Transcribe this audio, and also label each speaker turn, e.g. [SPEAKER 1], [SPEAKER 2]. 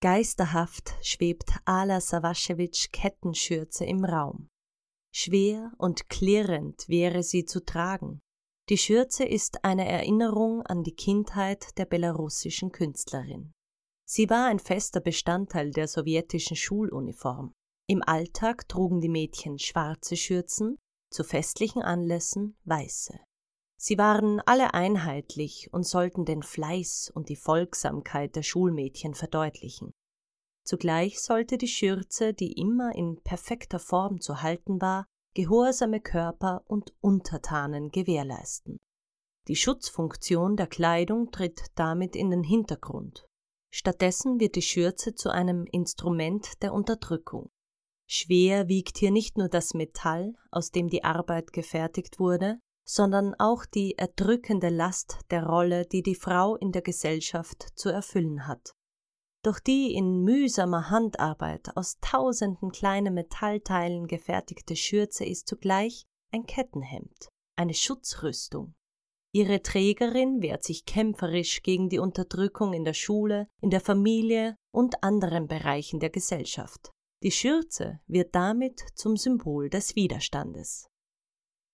[SPEAKER 1] Geisterhaft schwebt Ala Sawaschewitsch' Kettenschürze im Raum. Schwer und klirrend wäre sie zu tragen. Die Schürze ist eine Erinnerung an die Kindheit der belarussischen Künstlerin. Sie war ein fester Bestandteil der sowjetischen Schuluniform. Im Alltag trugen die Mädchen schwarze Schürzen, zu festlichen Anlässen weiße. Sie waren alle einheitlich und sollten den Fleiß und die Folgsamkeit der Schulmädchen verdeutlichen. Zugleich sollte die Schürze, die immer in perfekter Form zu halten war, gehorsame Körper und Untertanen gewährleisten. Die Schutzfunktion der Kleidung tritt damit in den Hintergrund. Stattdessen wird die Schürze zu einem Instrument der Unterdrückung. Schwer wiegt hier nicht nur das Metall, aus dem die Arbeit gefertigt wurde, sondern auch die erdrückende Last der Rolle, die die Frau in der Gesellschaft zu erfüllen hat. Doch die in mühsamer Handarbeit aus tausenden kleinen Metallteilen gefertigte Schürze ist zugleich ein Kettenhemd, eine Schutzrüstung. Ihre Trägerin wehrt sich kämpferisch gegen die Unterdrückung in der Schule, in der Familie und anderen Bereichen der Gesellschaft. Die Schürze wird damit zum Symbol des Widerstandes.